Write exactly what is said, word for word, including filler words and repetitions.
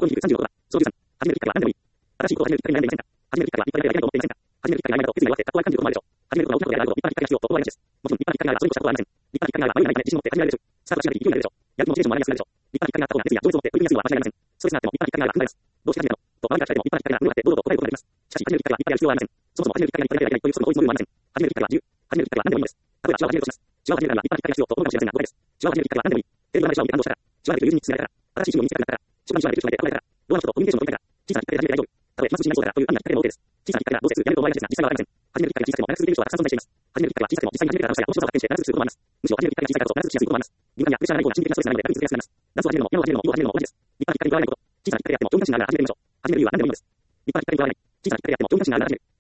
にさんじゅうごは、小じゅうさん、始めるきっかけは何でもいい。新しいことを始めるきっかけに悩んでいませんか。始めるきっかけは一般的なやりたいと思っていませんか。始めるきっかけがないなど、決意に合わせて、かっこ悪い感じることもあるでしょう。始めることが大きなことであるほど、一般的な必要と思われるです。もちろん、一般的ながそれに越したことはありません。一般的なが迷いないため自信を持って始められるでしょう。スタートしなくて勢いになるでしょう。やる気モチベーションも上がりやすくなるでしょう。一般的なが過去な熱意や情熱を持って取り組みやすいのは間違いありません。ストレスがあっても一般的なが踏ん張ります。どうして始めたのと周りから聞かれても一般的なが無理があって堂々と答えることができます。しかし、始めるきっかけは一般やる必要はありません。そもそも始めるきっかけが見つかればやりたいというその追い詰めはありません。始めるきっかけは自由。始めるきっかけは何でもいいんです。例えば、手話を始めるとします。手話を始めるなら一般的な必要と思うかもしれませんが、誤解です。手話を始めるきっかけは何でもいい。テレビの話を見て感動したから、手話できる友人に勧められたから、新しい趣味を見つけたから、職場に手話できる人がいて憧れたから、ローマの人とコミュニケーションを取りたいから、小さなきっかけで始めて大丈夫。たとえつまずしになりそうだからという案がきっかけでも OK です。小さなきっかけがどうせすぐやめると思われがちですが、実際はありません。始めるきっかけが小さくても長く続いている人はたくさん存在しています。始めるきっかけは小さくても実際に始めてから楽しさや面白さを発見して長続きすることもあります。むしろ始めるきっかけが小さいからこそ長続きしやすいこともあります。敏感やプレッシャーがない方が心理的なストレスがないので楽に続けやすくなります。ダンスを始めるのもピアノを始めるのも囲碁を始めるのも同じです。立派なきっかけにとらわれないこと。小さなきっかけであっても興味関心があるなら始めてみましょう。始める理由は何でもいいのです。立派なきっかけにとらわれない。小さなきっかけであっても興味関心があるなら始める。